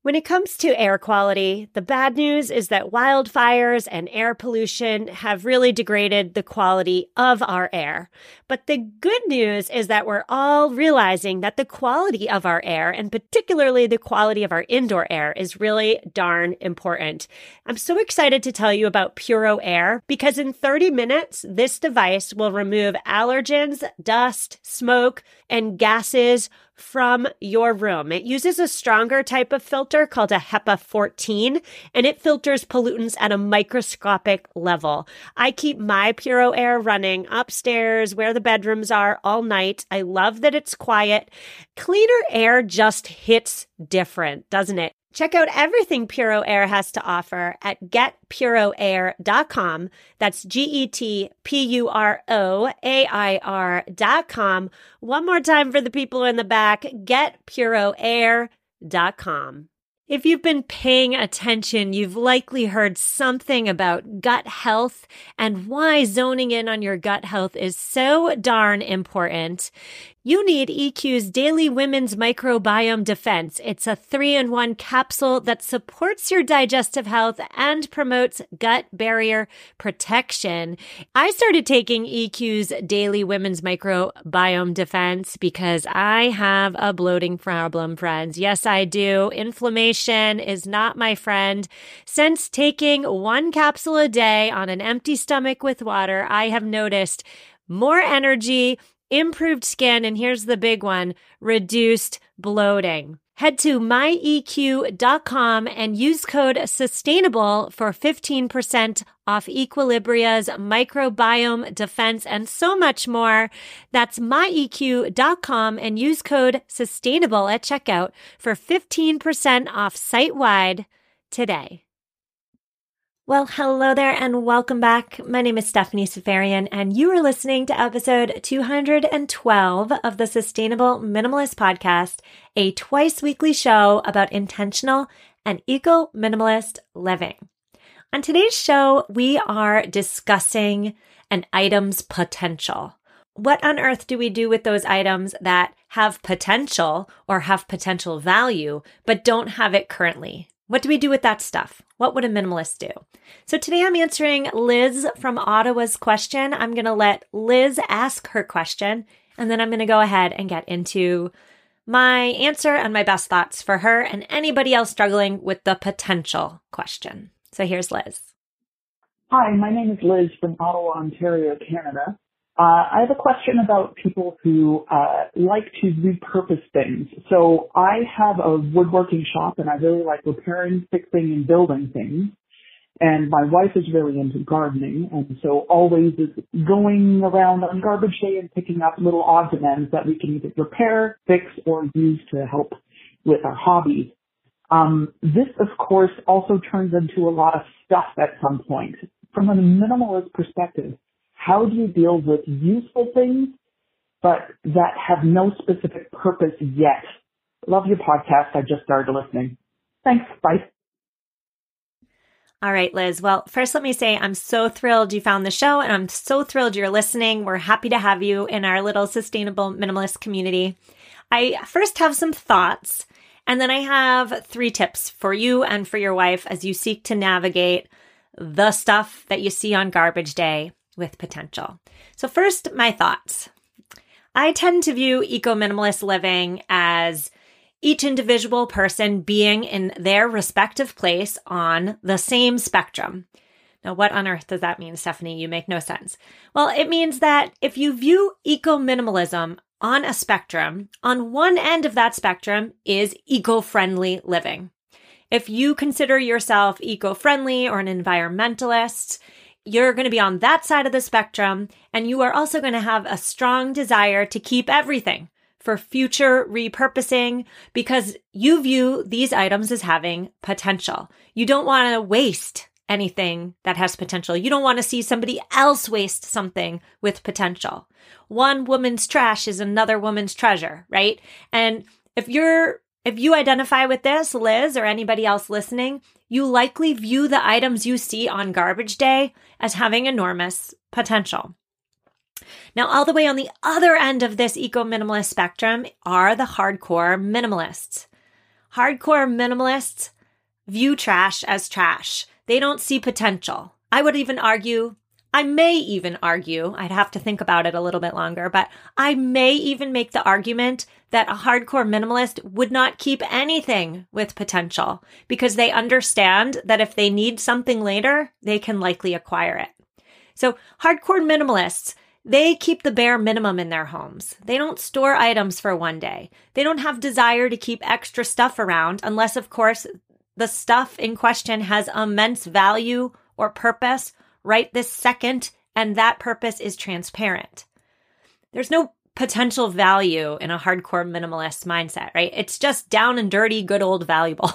When it comes to air quality, the bad news is that wildfires and air pollution have really degraded the quality of our air. But the good news is that we're all realizing that the quality of our air, and particularly the quality of our indoor air, is really darn important. I'm so excited to tell you about Puro Air because in 30 minutes, this device will remove allergens, dust, smoke, and gases from your room. It uses a stronger type of filter called a HEPA 14, and it filters pollutants at a microscopic level. I keep my Puro Air running upstairs where the bedrooms are all night. I love that it's quiet. Cleaner air just hits different, doesn't it? Check out everything Puro Air has to offer at getpuroair.com. That's GETPUROAIR.com. One more time for the people in the back, getpuroair.com. If you've been paying attention, you've likely heard something about gut health and why zoning in on your gut health is so darn important. You need EQ's Daily Women's Microbiome Defense. It's a 3-in-1 capsule that supports your digestive health and promotes gut barrier protection. I started taking EQ's Daily Women's Microbiome Defense because I have a bloating problem, friends. Yes, I do. Inflammation is not my friend. Since taking one capsule a day on an empty stomach with water, I have noticed more energy, improved skin, and here's the big one, reduced bloating. Head to myeq.com and use code SUSTAINABLE for 15% off Equilibria's microbiome defense and so much more. That's myeq.com and use code SUSTAINABLE at checkout for 15% off site-wide today. Well, hello there and welcome back. My name is Stephanie Seferian and you are listening to episode 212 of the Sustainable Minimalist Podcast, a twice-weekly show about intentional and eco-minimalist living. On today's show, we are discussing an item's potential. What on earth do we do with those items that have potential or have potential value but don't have it currently? What do we do with that stuff? What would a minimalist do? So today I'm answering Liz from Ottawa's question. I'm going to let Liz ask her question, and then I'm going to go ahead and get into my answer and my best thoughts for her and anybody else struggling with the potential question. So here's Liz. Hi, my name is Liz from Ottawa, Ontario, Canada. I have a question about people who like to repurpose things. So I have a woodworking shop and I really like repairing, fixing, and building things. And my wife is really into gardening and so always is going around on garbage day and picking up little odds and ends that we can either repair, fix, or use to help with our hobbies. This, of course, also turns into a lot of stuff at some point. From a minimalist perspective, how do you deal with useful things, but that have no specific purpose yet? Love your podcast. I just started listening. Thanks. Bye. All right, Liz. Well, first, let me say I'm so thrilled you found the show and I'm so thrilled you're listening. We're happy to have you in our little sustainable minimalist community. I first have some thoughts, and then I have 3 tips for you and for your wife as you seek to navigate the stuff that you see on garbage day with potential. So first, my thoughts. I tend to view eco-minimalist living as each individual person being in their respective place on the same spectrum. Now, what on earth does that mean, Stephanie? You make no sense. Well, it means that if you view eco-minimalism on a spectrum, on one end of that spectrum is eco-friendly living. If you consider yourself eco-friendly or an environmentalist, you're going to be on that side of the spectrum, and you are also going to have a strong desire to keep everything for future repurposing because you view these items as having potential. You don't want to waste anything that has potential. You don't want to see somebody else waste something with potential. One woman's trash is another woman's treasure, right? And if you identify with this, Liz, or anybody else listening, you likely view the items you see on garbage day as having enormous potential. Now, all the way on the other end of this eco-minimalist spectrum are the hardcore minimalists. Hardcore minimalists view trash as trash. They don't see potential. I may even argue, I'd have to think about it a little bit longer, but I may even make the argument that a hardcore minimalist would not keep anything with potential because they understand that if they need something later, they can likely acquire it. So hardcore minimalists, they keep the bare minimum in their homes. They don't store items for one day. They don't have desire to keep extra stuff around unless, of course, the stuff in question has immense value or purpose right this second, and that purpose is transparent. There's no potential value in a hardcore minimalist mindset, right? It's just down and dirty, good old valuable.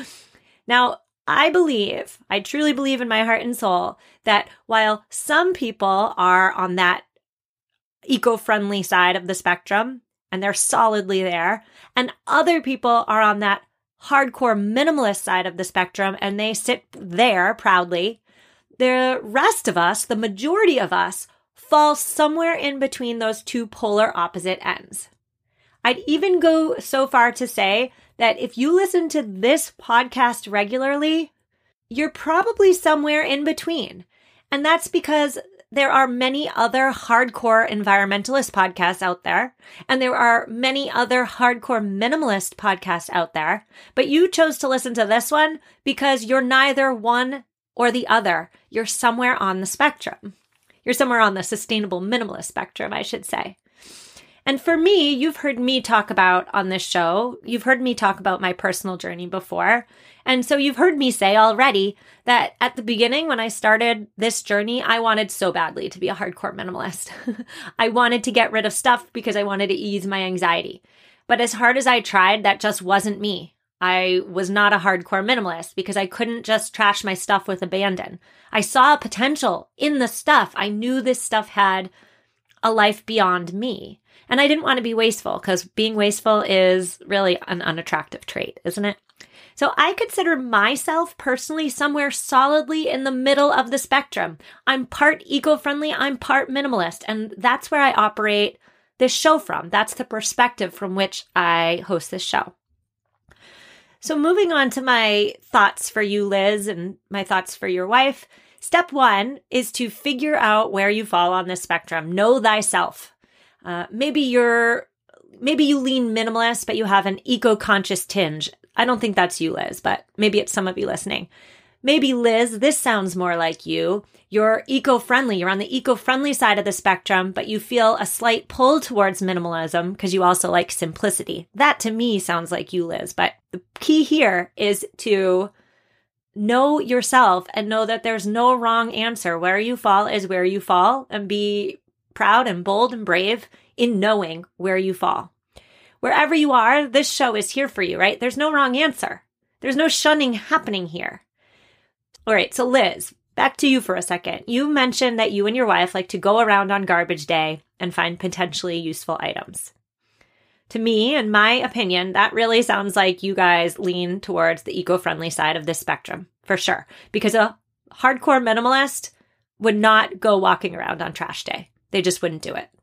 Now, I truly believe in my heart and soul that while some people are on that eco-friendly side of the spectrum, and they're solidly there, and other people are on that hardcore minimalist side of the spectrum, and they sit there proudly, the rest of us, the majority of us, fall somewhere in between those two polar opposite ends. I'd even go so far to say that if you listen to this podcast regularly, you're probably somewhere in between. And that's because there are many other hardcore environmentalist podcasts out there, and there are many other hardcore minimalist podcasts out there, but you chose to listen to this one because you're neither one or the other. You're somewhere on the spectrum. You're somewhere on the sustainable minimalist spectrum, I should say. And for me, you've heard me talk about on this show, you've heard me talk about my personal journey before. And so you've heard me say already that at the beginning, when I started this journey, I wanted so badly to be a hardcore minimalist. I wanted to get rid of stuff because I wanted to ease my anxiety. But as hard as I tried, that just wasn't me. I was not a hardcore minimalist because I couldn't just trash my stuff with abandon. I saw potential in the stuff. I knew this stuff had a life beyond me. And I didn't want to be wasteful because being wasteful is really an unattractive trait, isn't it? So I consider myself personally somewhere solidly in the middle of the spectrum. I'm part eco-friendly, I'm part minimalist, and that's where I operate this show from. That's the perspective from which I host this show. So moving on to my thoughts for you, Liz, and my thoughts for your wife. Step one is to figure out where you fall on this spectrum. Know thyself. Maybe you lean minimalist, but you have an eco-conscious tinge. I don't think that's you, Liz, but maybe it's some of you listening. Maybe, Liz, this sounds more like you. You're eco-friendly. You're on the eco-friendly side of the spectrum, but you feel a slight pull towards minimalism because you also like simplicity. That to me sounds like you, Liz, but the key here is to know yourself and know that there's no wrong answer. Where you fall is where you fall, and be proud and bold and brave in knowing where you fall. Wherever you are, this show is here for you, right? There's no wrong answer. There's no shunning happening here. All right, so Liz, back to you for a second. You mentioned that you and your wife like to go around on garbage day and find potentially useful items. To me, in my opinion, that really sounds like you guys lean towards the eco-friendly side of this spectrum, for sure. Because a hardcore minimalist would not go walking around on trash day. They just wouldn't do it.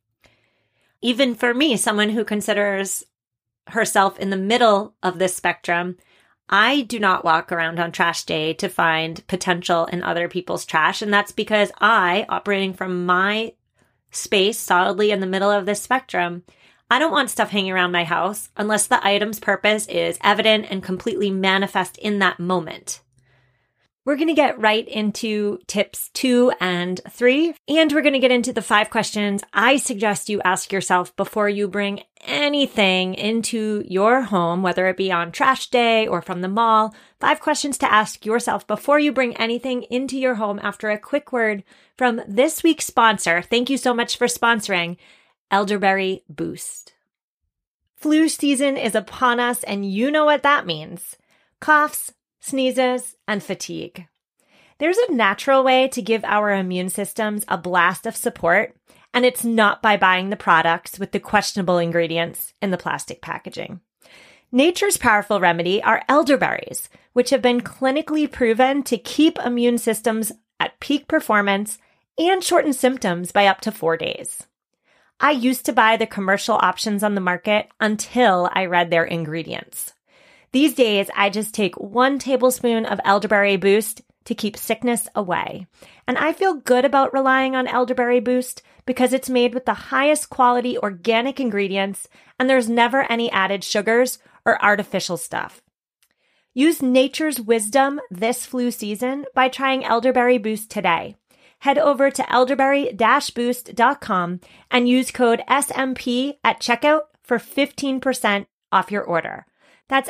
Even for me, someone who considers herself in the middle of this spectrum, I do not walk around on trash day to find potential in other people's trash. And that's because I, operating from my space solidly in the middle of this spectrum, I don't want stuff hanging around my house unless the item's purpose is evident and completely manifest in that moment. We're going to get right into tips 2 and 3, and we're going to get into the 5 questions I suggest you ask yourself before you bring anything into your home, whether it be on trash day or from the mall. 5 questions to ask yourself before you bring anything into your home after a quick word from this week's sponsor. Thank you so much for sponsoring Elderberry Boost. Flu season is upon us, and you know what that means. Coughs, sneezes, and fatigue. There's a natural way to give our immune systems a blast of support, and it's not by buying the products with the questionable ingredients in the plastic packaging. Nature's powerful remedy are elderberries, which have been clinically proven to keep immune systems at peak performance and shorten symptoms by up to 4 days. I used to buy the commercial options on the market until I read their ingredients. These days, I just take 1 tablespoon of Elderberry Boost to keep sickness away. And I feel good about relying on Elderberry Boost because it's made with the highest quality organic ingredients and there's never any added sugars or artificial stuff. Use nature's wisdom this flu season by trying Elderberry Boost today. Head over to elderberry-boost.com and use code SMP at checkout for 15% off your order. That's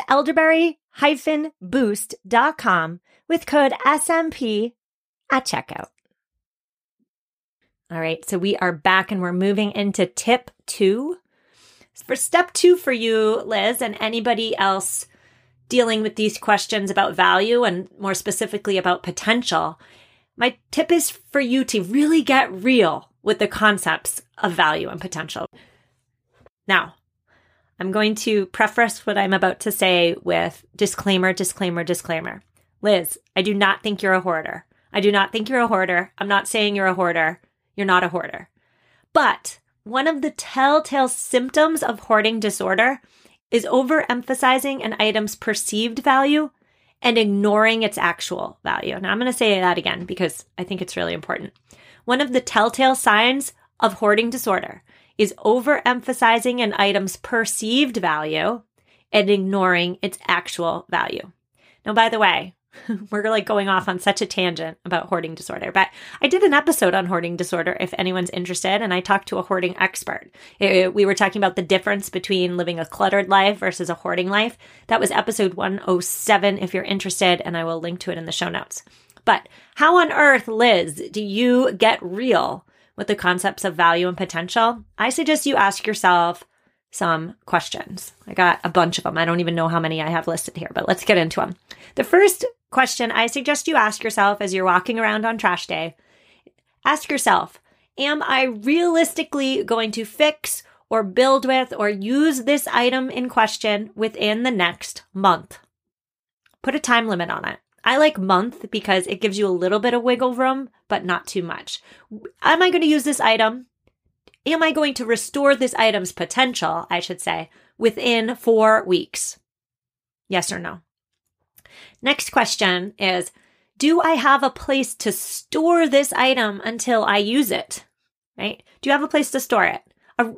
elderberry-boost.com with code SMP at checkout. All right, so we are back and we're moving into tip 2. For step 2 for you, Liz, and anybody else dealing with these questions about value and more specifically about potential, my tip is for you to really get real with the concepts of value and potential. Now, I'm going to preface what I'm about to say with disclaimer, disclaimer, disclaimer. Liz, I do not think you're a hoarder. I do not think you're a hoarder. I'm not saying you're a hoarder. You're not a hoarder. But one of the telltale symptoms of hoarding disorder is overemphasizing an item's perceived value and ignoring its actual value. Now, I'm going to say that again because I think it's really important. One of the telltale signs of hoarding disorder is overemphasizing an item's perceived value and ignoring its actual value. Now, by the way, we're like going off on such a tangent about hoarding disorder, but I did an episode on hoarding disorder if anyone's interested, and I talked to a hoarding expert. We were talking about the difference between living a cluttered life versus a hoarding life. That was episode 107 if you're interested, and I will link to it in the show notes. But how on earth, Liz, do you get real with the concepts of value and potential? I suggest you ask yourself some questions. I got a bunch of them. I don't even know how many I have listed here, but let's get into them. The first question I suggest you ask yourself as you're walking around on trash day, ask yourself, am I realistically going to fix or build with or use this item in question within the next month? Put a time limit on it. I like month because it gives you a little bit of wiggle room, but not too much. Am I going to use this item? Am I going to restore this item's potential, I should say, within 4 weeks? Yes or no? Next question is, do I have a place to store this item until I use it? Right? Do you have a place to store it? An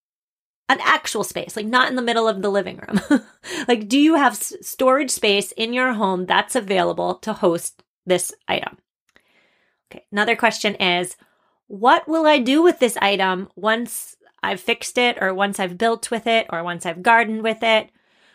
actual space, like not in the middle of the living room. Like, do you have storage space in your home that's available to host this item? Okay. Another question is, what will I do with this item once I've fixed it or once I've built with it or once I've gardened with it?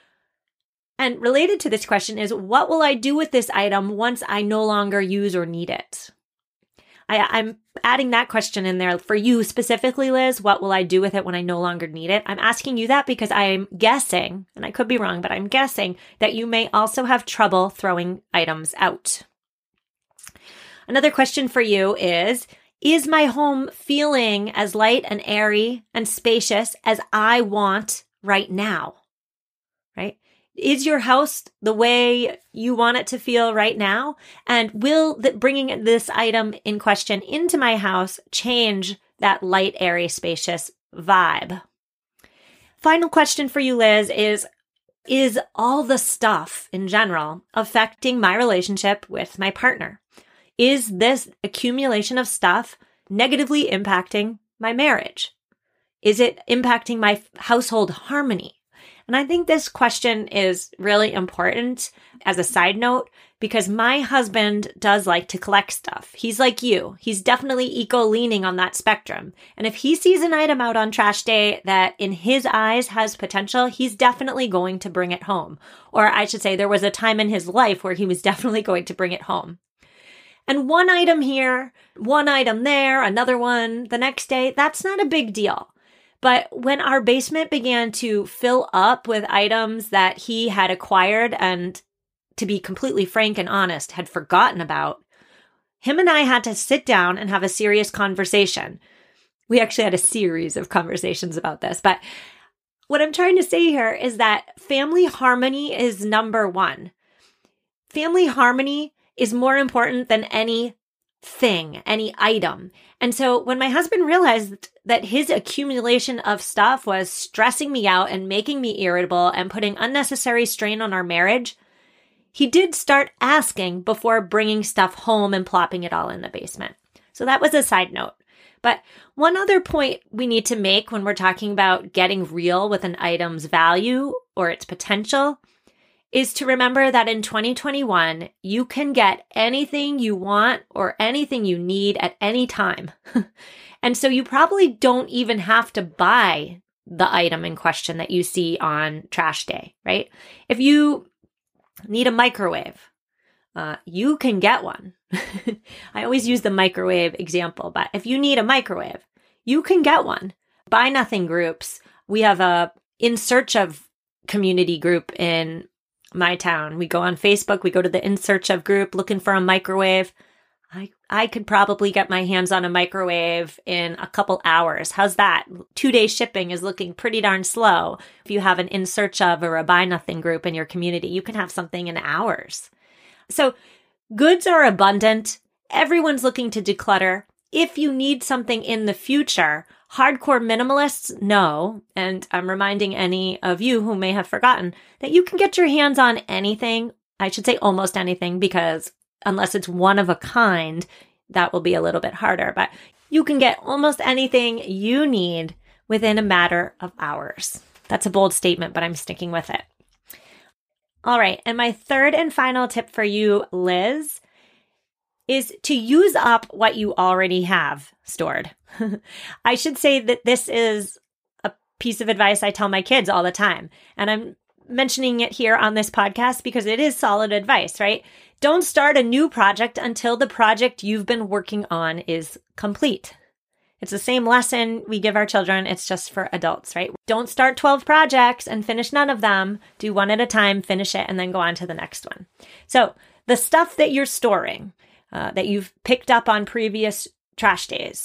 And related to this question is, what will I do with this item once I no longer use or need it? I'm adding that question in there for you specifically, Liz. What will I do with it when I no longer need it? I'm asking you that because I'm guessing, and I could be wrong, but I'm guessing that you may also have trouble throwing items out. Another question for you is my home feeling as light and airy and spacious as I want right now? Right? Is your house the way you want it to feel right now? And will bringing this item in question into my house change that light, airy, spacious vibe? Final question for you, Liz, is all the stuff in general affecting my relationship with my partner? Is this accumulation of stuff negatively impacting my marriage? Is it impacting my household harmony? And I think this question is really important as a side note because my husband does like to collect stuff. He's like you. He's definitely eco-leaning on that spectrum. And if he sees an item out on trash day that in his eyes has potential, he's definitely going to bring it home. Or I should say there was a time in his life where he was definitely going to bring it home. And one item here, one item there, another one the next day, that's not a big deal. But when our basement began to fill up with items that he had acquired and, to be completely frank and honest, had forgotten about, him and I had to sit down and have a serious conversation. We actually had a series of conversations about this. But what I'm trying to say here is that family harmony is number one. Family harmony is more important than any thing, any item. And so when my husband realized that his accumulation of stuff was stressing me out and making me irritable and putting unnecessary strain on our marriage, he did start asking before bringing stuff home and plopping it all in the basement. So that was a side note. But one other point we need to make when we're talking about getting real with an item's value or its potential is to remember that in 2021, you can get anything you want or anything you need at any time. And so you probably don't even have to buy the item in question that you see on trash day, right? If you need a microwave, you can get one. I always use the microwave example, but if you need a microwave, you can get one. Buy Nothing groups. We have a In Search of community group in my town. We go on Facebook, we go to the In Search of group looking for a microwave. I could probably get my hands on a microwave in a couple hours. How's that? 2-day shipping is looking pretty darn slow. If you have an In Search of or a Buy Nothing group in your community, you can have something in hours. So goods are abundant. Everyone's looking to declutter. If you need something in the future, hardcore minimalists know, and I'm reminding any of you who may have forgotten, that you can get your hands on anything. I should say almost anything, because unless it's one of a kind, that will be a little bit harder. But you can get almost anything you need within a matter of hours. That's a bold statement, but I'm sticking with it. All right. And my third and final tip for you, Liz, is to use up what you already have stored. I should say that this is a piece of advice I tell my kids all the time. And I'm mentioning it here on this podcast because it is solid advice, right? Don't start a new project until the project you've been working on is complete. It's the same lesson we give our children. It's just for adults, right? Don't start 12 projects and finish none of them. Do one at a time, finish it, and then go on to the next one. So the stuff that you're storing, that you've picked up on previous trash days,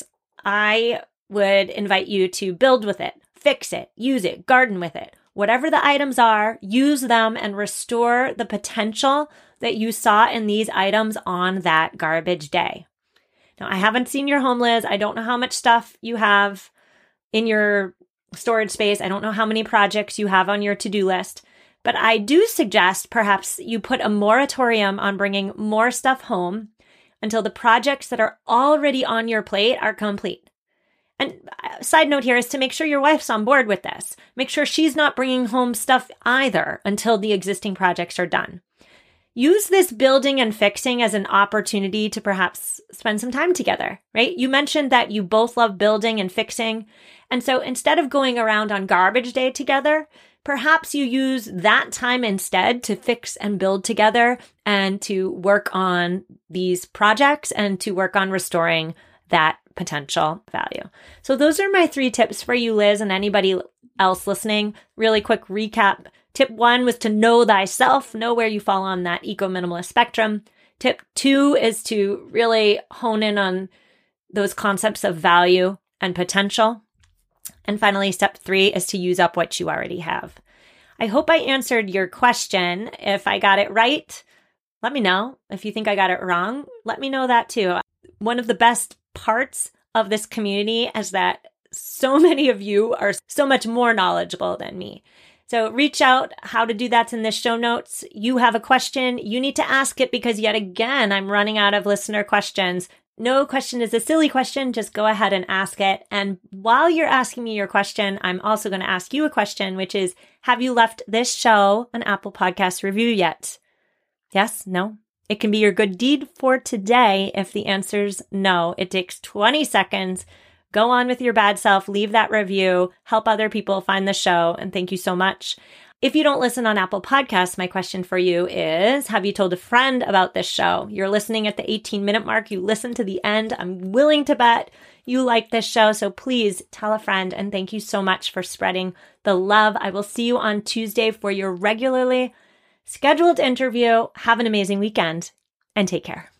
I would invite you to build with it, fix it, use it, garden with it. Whatever the items are, use them and restore the potential that you saw in these items on that garbage day. Now, I haven't seen your home, Liz. I don't know how much stuff you have in your storage space. I don't know how many projects you have on your to-do list. But I do suggest perhaps you put a moratorium on bringing more stuff home until the projects that are already on your plate are complete. And side note here is to make sure your wife's on board with this. Make sure she's not bringing home stuff either until the existing projects are done. Use this building and fixing as an opportunity to perhaps spend some time together, right? You mentioned that you both love building and fixing. And so instead of going around on garbage day together, perhaps you use that time instead to fix and build together and to work on these projects and to work on restoring that potential value. So those are my 3 tips for you, Liz, and anybody else listening. Really quick recap. Tip 1 was to know thyself, know where you fall on that eco-minimalist spectrum. Tip 2 is to really hone in on those concepts of value and potential. And finally, step 3 is to use up what you already have. I hope I answered your question. If I got it right, let me know. If you think I got it wrong, let me know that too. One of the best parts of this community is that so many of you are so much more knowledgeable than me. So reach out. How to do that's in the show notes. You have a question, you need to ask it because yet again, I'm running out of listener questions. No question is a silly question. Just go ahead and ask it. And while you're asking me your question, I'm also going to ask you a question, which is, have you left this show an Apple Podcast review yet? Yes? No? It can be your good deed for today if the answer's no. It takes 20 seconds. Go on with your bad self, leave that review, help other people find the show, and thank you so much. If you don't listen on Apple Podcasts, my question for you is, have you told a friend about this show? You're listening at the 18-minute mark. You listened to the end. I'm willing to bet you like this show, so please tell a friend, and thank you so much for spreading the love. I will see you on Tuesday for your regularly scheduled interview. Have an amazing weekend, and take care.